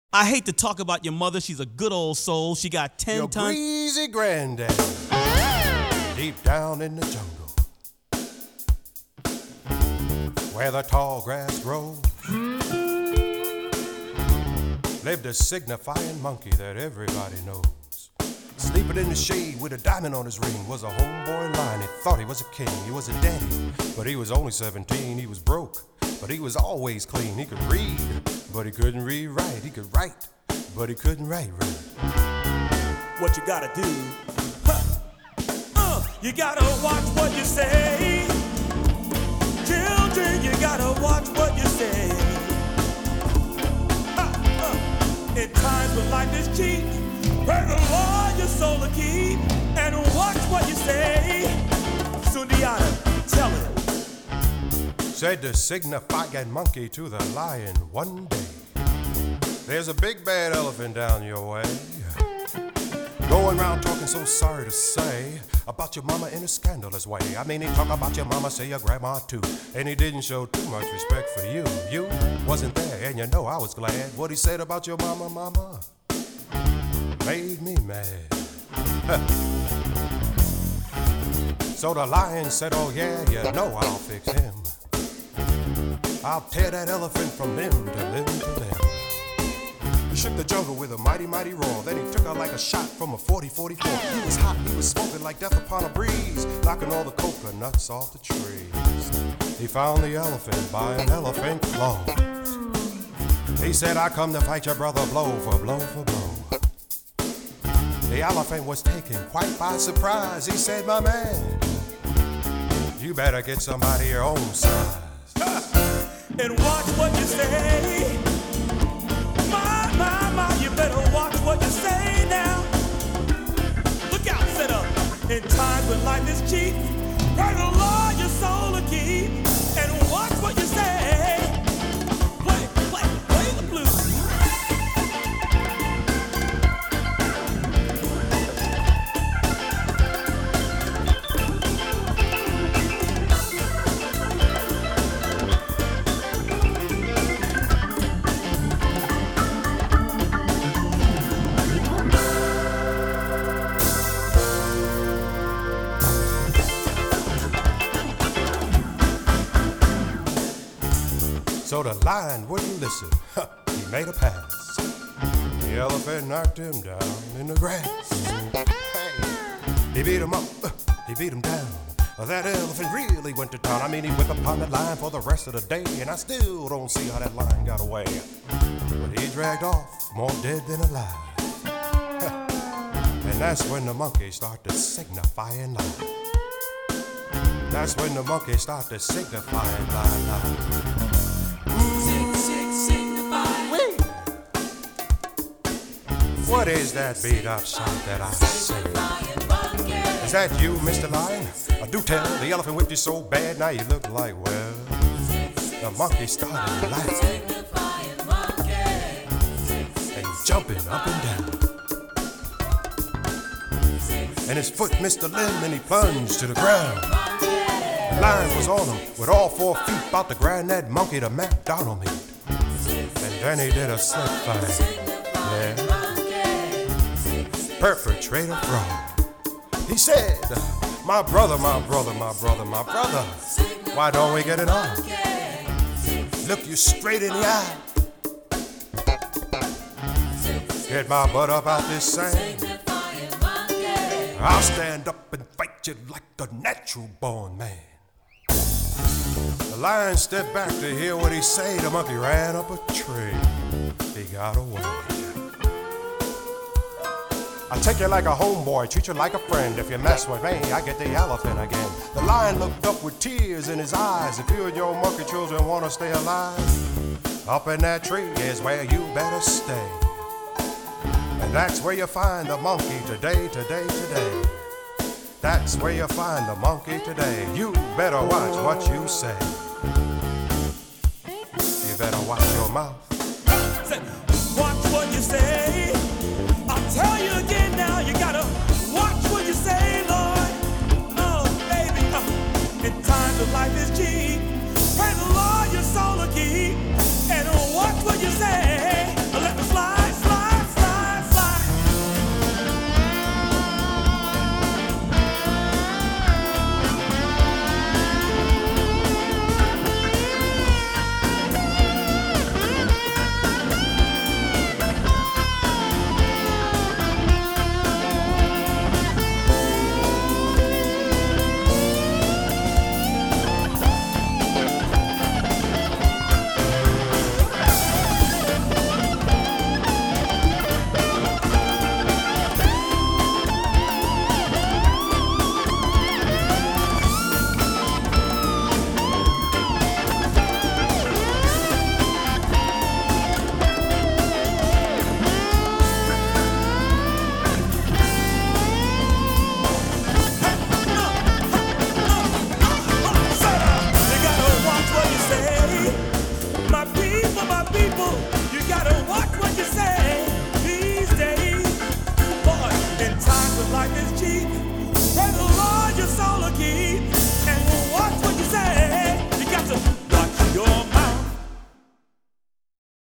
I hate to talk about your mother. She's a good old soul. She got 10 your tons. Greasy granddad, deep down in the jungle, where the tall grass grows, lived a signifying monkey that everybody knows. Sleeping in the shade with a diamond on his ring was a homeboy lion. He thought he was a king, he was a daddy, but he was only 17. He was broke, but he was always clean. He could read, but he couldn't read right. He could write, but he couldn't write right. What you gotta do, you gotta watch what you say. Children, you gotta watch what you say. In times when life is cheap, pray the Lord your soul to keep, and watch what you say. Sundiata, tell it. Said the signifying monkey to the lion one day, there's a big bad elephant down your way, going around talking so sorry to say about your mama in a scandalous way. I mean, he talk about your mama, say your grandma too, and he didn't show too much respect for you. You wasn't there, and you know I was glad. What he said about your mama made me mad. So the lion said, oh yeah, you know I'll fix him. I'll tear that elephant from limb to limb to limb. He shook the jungle with a mighty, mighty roar. Then he took her like a shot from a 40-44. He was hot, he was smoking like death upon a breeze, knocking all the coconuts off the trees. He found the elephant by an elephant claw. He said, I come to fight your brother blow for blow for blow. The elephant was taken quite by surprise. He said, my man, you better get somebody your own size. And watch what you say. My, you better watch what you say now. Look out, set up. In times when life is cheap, pray the Lord your soul to keep, and watch what you say. Play the blues. So the lion wouldn't listen. He made a pass. The elephant knocked him down in the grass. Hey, he beat him up, he beat him down. That elephant really went to town. I mean, he whipped upon the lion for the rest of the day, and I still don't see how that lion got away. But he dragged off more dead than alive. And that's when the monkey started signifying life. That's when the monkey started signifying life. What is that beat up sound that I sing? Is that you, Mr. Lion? Do tell, the elephant whipped you so bad, now you look like, well, the monkey started laughing and jumping up and down. And his foot missed the limb and he plunged to the ground. The lion was on him with all 4 feet, about to grind that monkey to McDonald meat. And then he did a slip thing. Yeah. Perpetrator fraud. He said, my brother, why don't we get it on? Look you straight in the eye. Get my butt up out this sand. I'll stand up and fight you like a natural born man. The lion stepped back to hear what he say. The monkey ran up a tree. He got away. I take you like a homeboy, treat you like a friend. If you mess with me, I get the elephant again. The lion looked up with tears in his eyes. If you and your monkey children want to stay alive, up in that tree is where you better stay. And that's where you find the monkey today. That's where you find the monkey today. You better watch what you say. You better watch your mouth. Watch what you say.